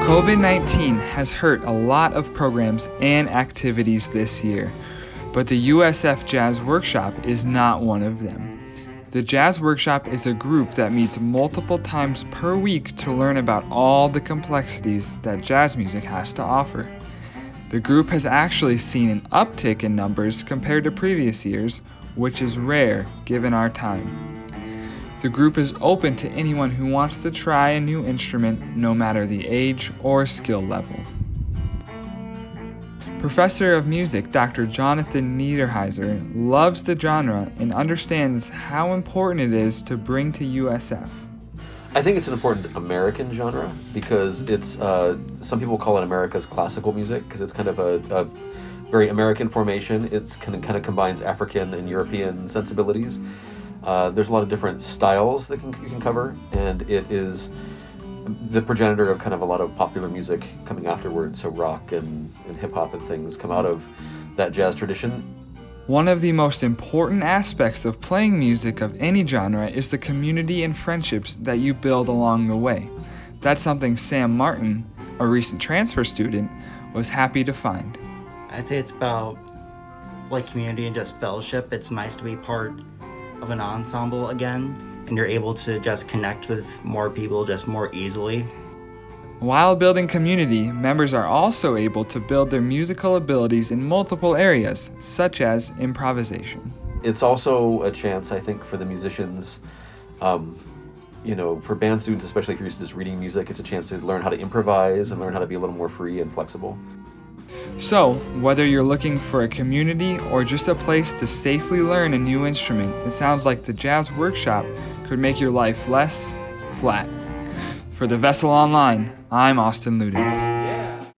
COVID-19 has hurt a lot of programs and activities this year, but the USF Jazz Workshop is not one of them. The Jazz Workshop is a group that meets multiple times per week to learn about all the complexities that jazz music has to offer. The group has actually seen an uptick in numbers compared to previous years, which is rare given our time. The group is open to anyone who wants to try a new instrument, no matter the age or skill level. Professor of Music Dr. Jonathan Niederheiser loves the genre and understands how important it is to bring to USF. I think it's an important American genre because it's, some people call it America's classical music because it's kind of a very American formation. It's kind of combines African and European sensibilities. There's a lot of different styles that you can cover, and it is the progenitor of kind of a lot of popular music coming afterwards, so rock and hip-hop and things come out of that jazz tradition. One of the most important aspects of playing music of any genre is the community and friendships that you build along the way. That's something Sam Martin, a recent transfer student, was happy to find. I'd say it's about like community and just fellowship. It's nice to be part of an ensemble again, and you're able to just connect with more people just more easily. While building community, members are also able to build their musical abilities in multiple areas, such as improvisation. It's also a chance, I think, for the musicians, for band students, especially if you're used to just reading music, it's a chance to learn how to improvise and learn how to be a little more free and flexible. So, whether you're looking for a community or just a place to safely learn a new instrument, it sounds like the Jazz Workshop could make your life less flat. For the Vessel Online, I'm Austin Ludens.